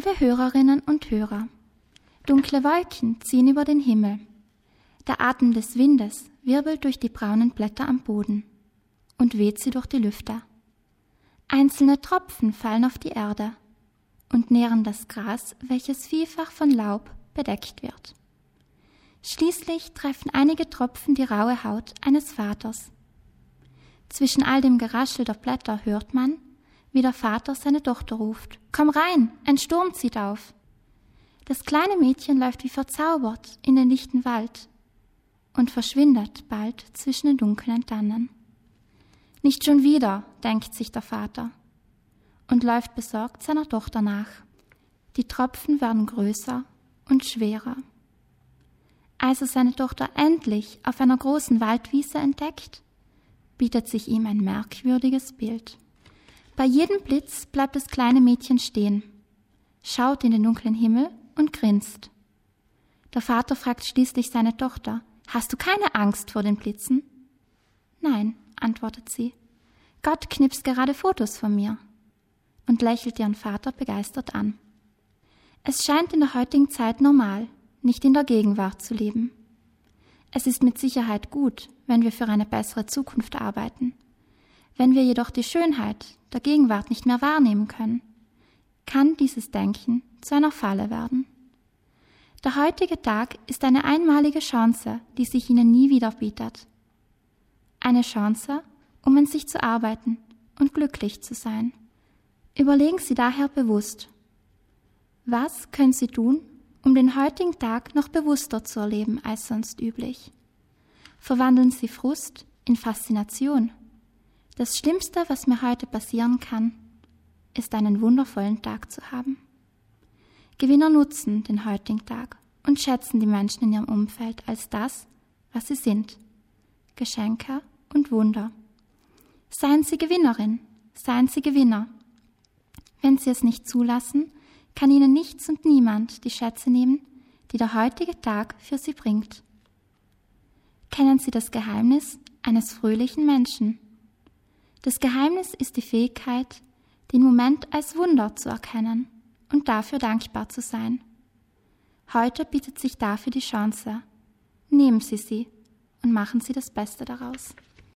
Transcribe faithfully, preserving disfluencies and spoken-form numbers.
Liebe Hörerinnen und Hörer, dunkle Wolken ziehen über den Himmel. Der Atem des Windes wirbelt durch die braunen Blätter am Boden und weht sie durch die Lüfte. Einzelne Tropfen fallen auf die Erde und nähren das Gras, welches vielfach von Laub bedeckt wird. Schließlich treffen einige Tropfen die raue Haut eines Vaters. Zwischen all dem Geraschel der Blätter hört man, wie der Vater seine Tochter ruft: »Komm rein, ein Sturm zieht auf!« Das kleine Mädchen läuft wie verzaubert in den lichten Wald und verschwindet bald zwischen den dunklen Tannen. »Nicht schon wieder«, denkt sich der Vater und läuft besorgt seiner Tochter nach. Die Tropfen werden größer und schwerer. Als er seine Tochter endlich auf einer großen Waldwiese entdeckt, bietet sich ihm ein merkwürdiges Bild. Bei jedem Blitz bleibt das kleine Mädchen stehen, schaut in den dunklen Himmel und grinst. Der Vater fragt schließlich seine Tochter: »Hast du keine Angst vor den Blitzen?« »Nein«, antwortet sie, »Gott knipst gerade Fotos von mir« und lächelt ihren Vater begeistert an. Es scheint in der heutigen Zeit normal, nicht in der Gegenwart zu leben. Es ist mit Sicherheit gut, wenn wir für eine bessere Zukunft arbeiten. Wenn wir jedoch die Schönheit der Gegenwart nicht mehr wahrnehmen können, kann dieses Denken zu einer Falle werden. Der heutige Tag ist eine einmalige Chance, die sich Ihnen nie wieder bietet. Eine Chance, um an sich zu arbeiten und glücklich zu sein. Überlegen Sie daher bewusst: Was können Sie tun, um den heutigen Tag noch bewusster zu erleben als sonst üblich? Verwandeln Sie Frust in Faszination. Das Schlimmste, was mir heute passieren kann, ist einen wundervollen Tag zu haben. Gewinner nutzen den heutigen Tag und schätzen die Menschen in ihrem Umfeld als das, was sie sind: Geschenke und Wunder. Seien Sie Gewinnerin, seien Sie Gewinner. Wenn Sie es nicht zulassen, kann Ihnen nichts und niemand die Schätze nehmen, die der heutige Tag für Sie bringt. Kennen Sie das Geheimnis eines fröhlichen Menschen? Das Geheimnis ist die Fähigkeit, den Moment als Wunder zu erkennen und dafür dankbar zu sein. Heute bietet sich dafür die Chance. Nehmen Sie sie und machen Sie das Beste daraus.